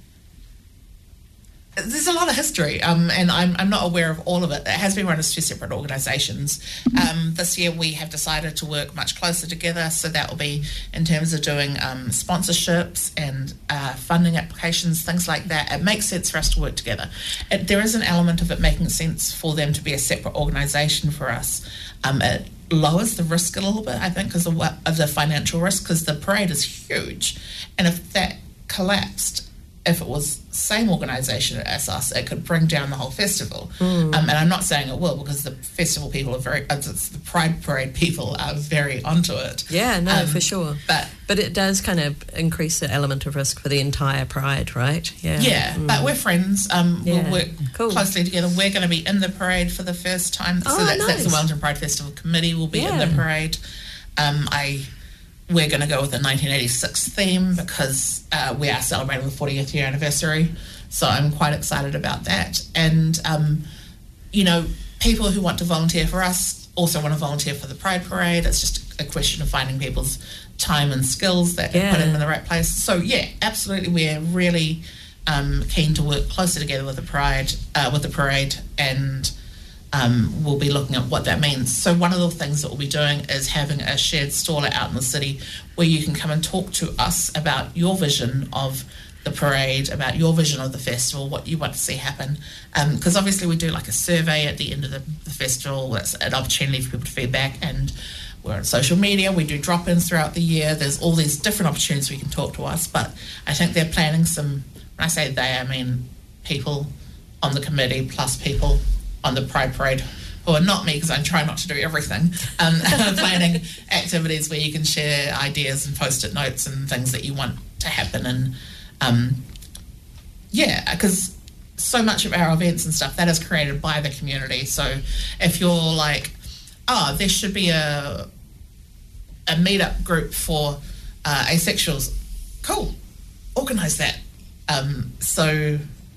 there's a lot of history, um, and I'm, I'm not aware of all of it. It has been run as two separate organisations. Um, this year we have decided to work much closer together, so that will be in terms of doing um, sponsorships and uh, funding applications, things like that. It makes sense for us to work together. It, there is an element of it making sense for them to be a separate organisation for us. Um, it lowers the risk a little bit, I think, because of, what- of the financial risk, because the parade is huge, and if that collapsed, if it was same organisation as us, it could bring down the whole festival. Mm. Um, and I'm not saying it will, because the festival people are very, uh, it's the Pride Parade people are very onto it. Yeah, no, Um, for sure. But But it does kind of increase the element of risk for the entire Pride, right? Yeah. yeah, Mm. but we're friends. Um, Yeah. We'll work Cool. closely together. We're going to be in the parade for the first time. Oh, so that's, that's the nice. Wellington Pride Festival Committee will be in Yeah. the parade. Um, I We're going to go with the nineteen eighty-six theme because uh, we are celebrating the fortieth year anniversary. So I'm quite excited about that. And, um, you know, people who want to volunteer for us also want to volunteer for the Pride Parade. It's just a question of finding people's time and skills that Yeah. put them in the right place. So, yeah, absolutely. We're really um, keen to work closer together with the Pride, uh, with the parade, and um, we'll be looking at what that means. So one of the things that we'll be doing is having a shared stall out in the city where you can come and talk to us about your vision of the parade, about your vision of the festival, what you want to see happen. Because um, obviously we do like a survey at the end of the, the festival. That's an opportunity for people to feedback, and we're on social media. We do drop-ins throughout the year. There's all these different opportunities we can talk to us, but I think they're planning some, when I say they, I mean people on the committee plus people on the Pride Parade, who are not me because I try not to do everything, um, planning activities where you can share ideas and post-it notes and things that you want to happen. And um, yeah, because so much of our events and stuff, that is created by the community. So if you're like, oh, there should be a, a meetup group for uh, asexuals, cool, organise that. Um, so...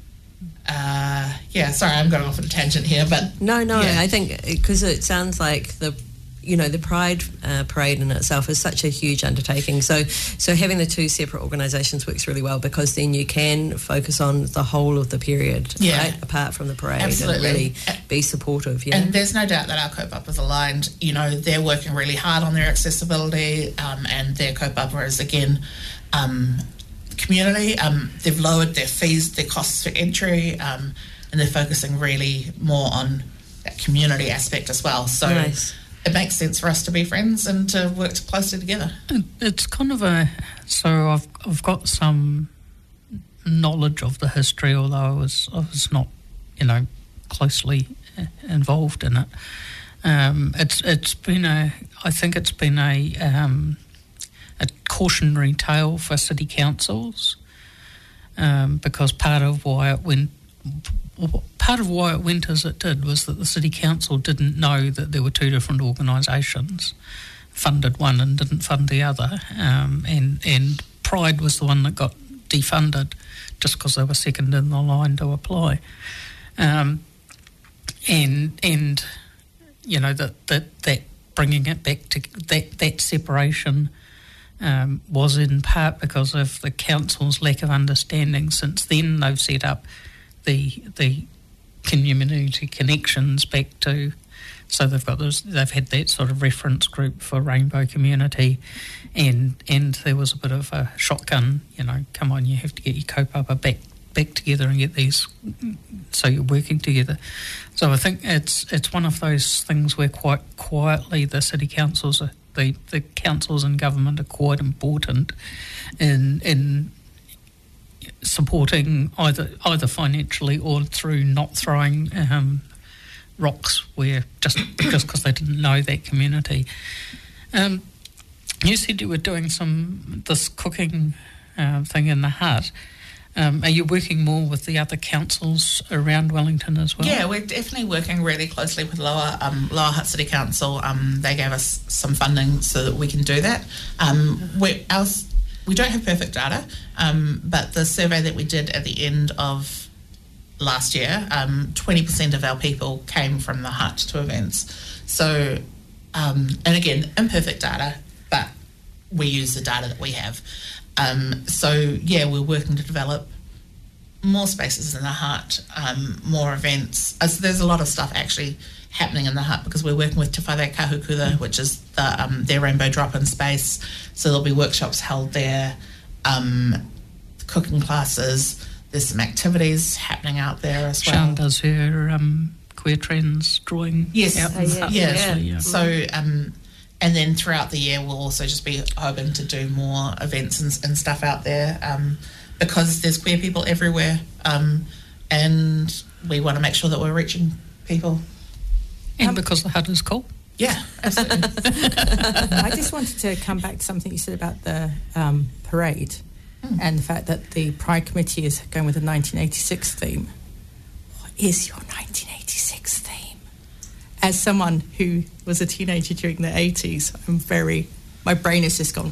Uh, yeah, sorry, I'm going off on a tangent here, but No, no, yeah. I think because it sounds like the, you know, the Pride uh, Parade in itself is such a huge undertaking. So, so having the two separate organisations works really well because then you can focus on the whole of the period, Yeah. right, apart from the parade, Absolutely. and really be supportive. Yeah, And there's no doubt that our kaupapa is aligned. You know, they're working really hard on their accessibility, um, and their kaupapa is, again, um, community. Um, they've lowered their fees, their costs for entry, um, and they're focusing really more on that community aspect as well. So Nice. it makes sense for us to be friends and to work closely together. It- It's kind of a so I've I've got some knowledge of the history, although I was I was not, you know, closely uh, involved in it. Um, it's it's been a I think it's been a um, a cautionary tale for city councils, um, because part of why it went part of why it went as it did was that the city council didn't know that there were two different organisations, funded one and didn't fund the other, um, and and Pride was the one that got defunded just because they were second in the line to apply, um, and and you know that that that bringing it back to that that separation um, was in part because of the council's lack of understanding. Since then, they've set up the the community connections back to, so they've got those, they've had that sort of reference group for Rainbow Community, and and there was a bit of a shotgun, you know, come on, you have to get your kaupapa back back together and get these, so you're working together. So I think it's it's one of those things where quite quietly the city councils are, the the councils and government are quite important in in supporting either either financially or through not throwing um, rocks where just just because they didn't know that community. Um, you said you were doing some this cooking uh, thing in the hut. Um, are you working more with the other councils around Wellington as well? Yeah, we're definitely working really closely with Lower um, Lower Hutt City Council. Um, they gave us some funding so that we can do that. Um, we our, we don't have perfect data, um, but the survey that we did at the end of last year, um, twenty percent of our people came from the hut to events. So, um, and again, imperfect data, but we use the data that we have. Um, so, yeah, we're working to develop more spaces in the hut, um, more events. As there's a lot of stuff actually happening in the hut because we're working with Te Whare Kahukura, which is the, um, their rainbow drop-in space. So there'll be workshops held there, um, cooking classes. There's some activities happening out there as well. Sian does her um, queer trends drawing. Yes, out in Oh, the yeah. hut, yeah. actually, yeah. So, um, and then throughout the year, we'll also just be hoping to do more events and, and stuff out there, um, because there's queer people everywhere, um, and we want to make sure that we're reaching people. And Um, because the hut is cool. Yeah, absolutely. I just wanted to come back to something you said about the um, parade Mm. and the fact that the Pride Committee is going with a nineteen eighty-six theme. What is your nineteen eighty-six theme? As someone who was a teenager during the eighties, I'm very, my brain has just gone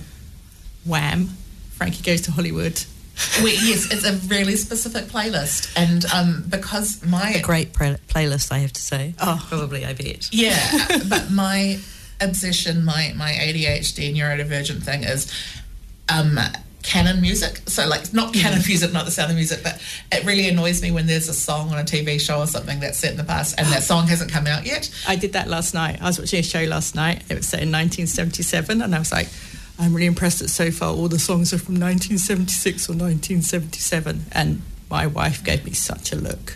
wham. Frankie Goes to Hollywood. we, yes, it's a really specific playlist, and um, because my A great pre- playlist, I have to say. Oh. Probably, I bet. yeah, but my obsession, my my A D H D neurodivergent thing is um, canon music. So like not canon music, not the sound of music, but it really annoys me when there's a song on a T V show or something that's set in the past and that song hasn't come out yet. I did that last night. I was watching a show last night. It was set in nineteen seventy-seven, and I was like, I'm really impressed that so far all the songs are from nineteen seventy-six or nineteen seventy-seven. And my wife gave me such a look.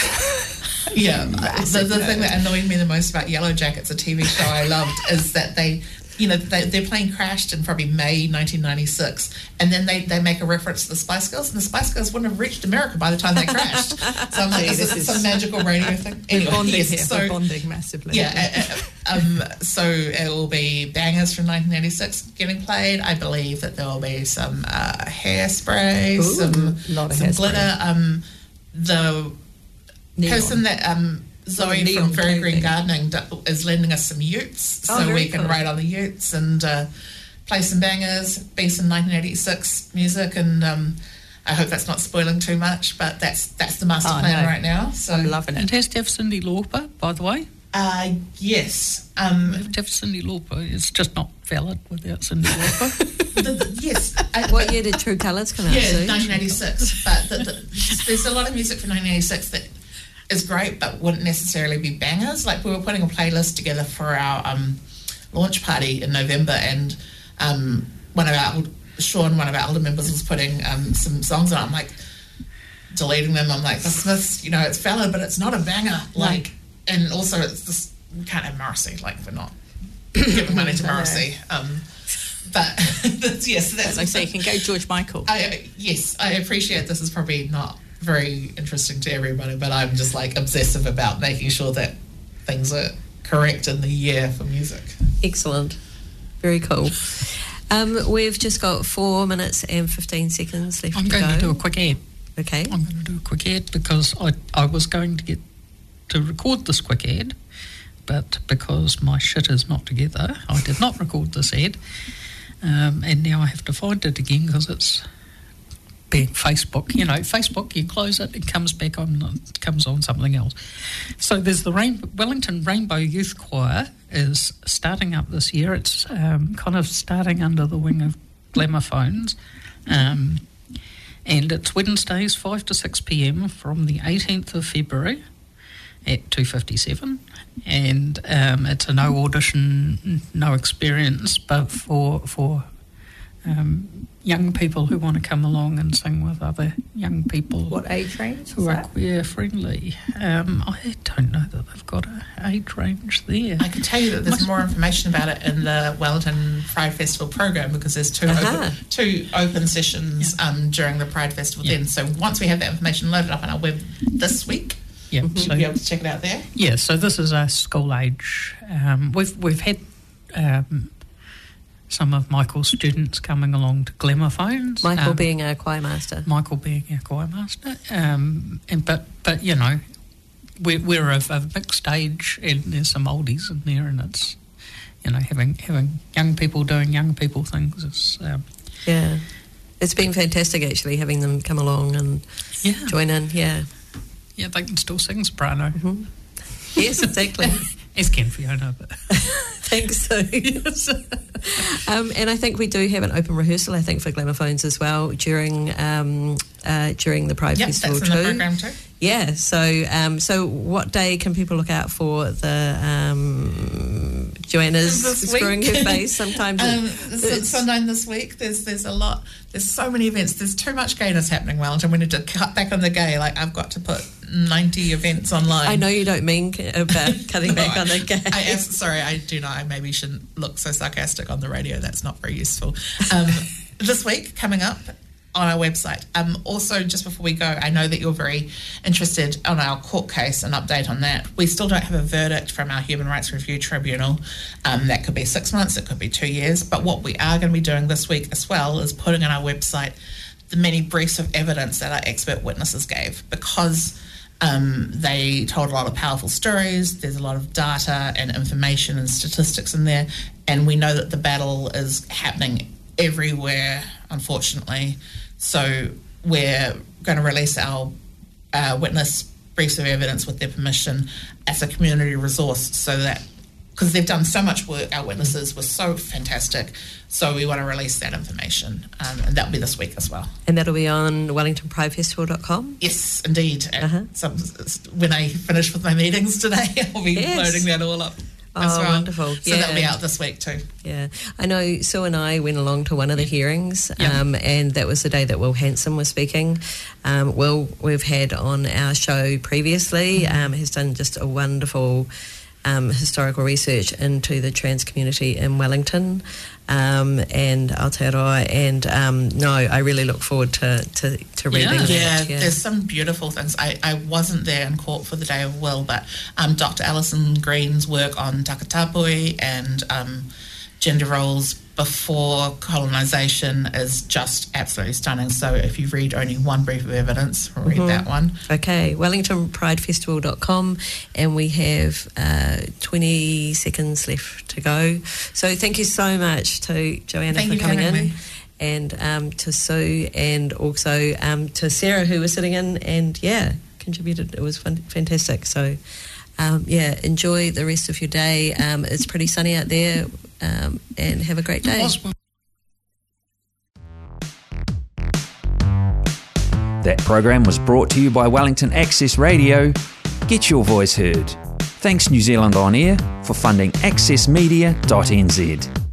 Yeah, the, the thing that annoyed me the most about Yellow Jackets, a T V show I loved, is that they, you know, they, their plane crashed in probably May nineteen ninety-six, and then they, they make a reference to the Spice Girls, and the Spice Girls wouldn't have reached America by the time they crashed. So I'm like, See, is this this is- some magical radio thing? We're bonding yes, here. so, We're bonding massively. yeah, uh, uh, um, so it will be bangers from nineteen eighty-six getting played. I believe that there will be some uh, hairspray, Ooh, some, lot of some hairspray. glitter. Um, the Neon. person that um, Zoe neon from Very Green clothing. Gardening do- is lending us some utes, Oh, so very we can cool. ride on the utes and uh, play some bangers, be some nineteen eighty-six music, and um, I hope that's not spoiling too much, but that's that's the master Oh, plan no. right now. So, I'm loving It it. has to have Cyndi Lauper, by the way. uh, yes, um, It has to have Cyndi Lauper. It's just not valid without Cyndi Lauper. the, the, yes. I, What year did True Colours come out? Yeah, Sue? nineteen eighty-six. But the, the, there's a lot of music from nineteen eighty-six that is great, but wouldn't necessarily be bangers. Like we were putting a playlist together for our um, launch party in November, and um, one of our Sean, one of our older members, was putting um, some songs on. I'm like, deleting them. I'm like, the Smiths, you know, it's valid, but it's not a banger. Like, and also it's this, we can't have Morrissey. Like, we're not giving money to Morrissey. Um, but that's, yes, that's like, so you can go George Michael. I, yes, I appreciate this is probably not very interesting to everybody, but I'm just like obsessive about making sure that things are correct in the year for music. Excellent. Very cool. Um, we've just got four minutes and fifteen seconds left I'm to going go. to do a quick ad. Okay. I'm going to do a quick ad because I, I was going to get to record this quick ad, but because my shit is not together, I did not record this ad. Um, and now I have to find it again because it's being Facebook. You know, Facebook, you close it, it comes back on, it comes on something else. So there's the Rain- Wellington Rainbow Youth Choir is starting up this year. It's um, kind of starting under the wing of Glamophones. Um, and it's Wednesdays, five to six p.m. from the eighteenth of February at two fifty-seven. And um, it's a no audition, no experience, but for for um, young people who want to come along and sing with other young people. What age range who is are that? queer friendly. Um, I don't know that they've got an age range there. I can tell you that there's Must- more information about it in the Wellington Pride Festival program because there's two Uh-huh. open, two open sessions um, during the Pride Festival Yeah. then. So once we have that information loaded up on our web this week, Yeah, you'll so, be able to check it out there. yeah. So this is a school age. Um, we've we've had um, some of Michael's students coming along to Glamophones. Michael um, being a choir master. Michael being our choir master. Um, and but but you know, we're we're of a mixed age, and there's some oldies in there, and it's you know having having young people doing young people things is um, Yeah. It's been fantastic actually having them come along and yeah join in. Yeah. yeah they can still sing soprano. Mm-hmm. Yes, exactly. As can Fiona, but Thanks, so. Yes. um, and I think we do have an open rehearsal, I think, for Glamophones as well during um, uh, during the Pride Yep, Festival that's in too. the program too. Yeah. So, um, so what day can people look out for the um, Joanna's This screwing week. her face? Sometimes Um, it- it's it's- Sunday this week. There's there's a lot. There's so many events. There's too much gayness happening, Wellington. We need to cut back on the gay. Like I've got to put ninety events online. I know you don't mean c- about cutting No, back on the gay. I am sorry, I do not. I maybe shouldn't look so sarcastic on the radio. That's not very useful. Um, this week, coming up on our website. Um, also, just before we go, I know that you're very interested on our court case, an update on that. We still don't have a verdict from our Human Rights Review Tribunal. Um, that could be six months, it could be two years. But what we are going to be doing this week as well is putting on our website the many briefs of evidence that our expert witnesses gave, because Um, they told a lot of powerful stories. There's a lot of data and information and statistics in there, and we know that the battle is happening everywhere, unfortunately. So we're going to release our uh, witness briefs of evidence with their permission as a community resource, so that because they've done so much work, our witnesses were so fantastic. So we want to release that information, um, and that'll be this week as well. And that'll be on wellington pride festival dot com? Yes, indeed. Uh-huh. Some, when I finish with my meetings today, I'll be Yes. loading that all up. Oh, as well. wonderful. So Yeah. that'll be out this week too. Yeah, I know Sue and I went along to one of the hearings, Yeah. um, and that was the day that Will Hanson was speaking. Um, Will, we've had on our show previously, um, has done just a wonderful um, historical research into the trans community in Wellington um, and Aotearoa, and um, no, I really look forward to, to, to reading Yeah. that. Yeah, Yeah. there's some beautiful things. I, I wasn't there in court for the Day of Will, but um, Doctor Alison Green's work on takatapui and um, gender roles before colonisation is just absolutely stunning. So if you read only one brief of evidence, read Mhm. that one. Okay, wellington pride festival dot com, and we have uh, twenty seconds left to go. So thank you so much to Joanna Thank for you for coming in, having me. and um, to Sue, and also um, to Sarah, who was sitting in and, yeah, contributed. It was fun, fantastic. So, um, yeah, enjoy the rest of your day. Um, it's pretty sunny out there, um, and have a great day. It was one- That program was brought to you by Wellington Access Radio. Get your voice heard. Thanks New Zealand On Air for funding access media dot n z.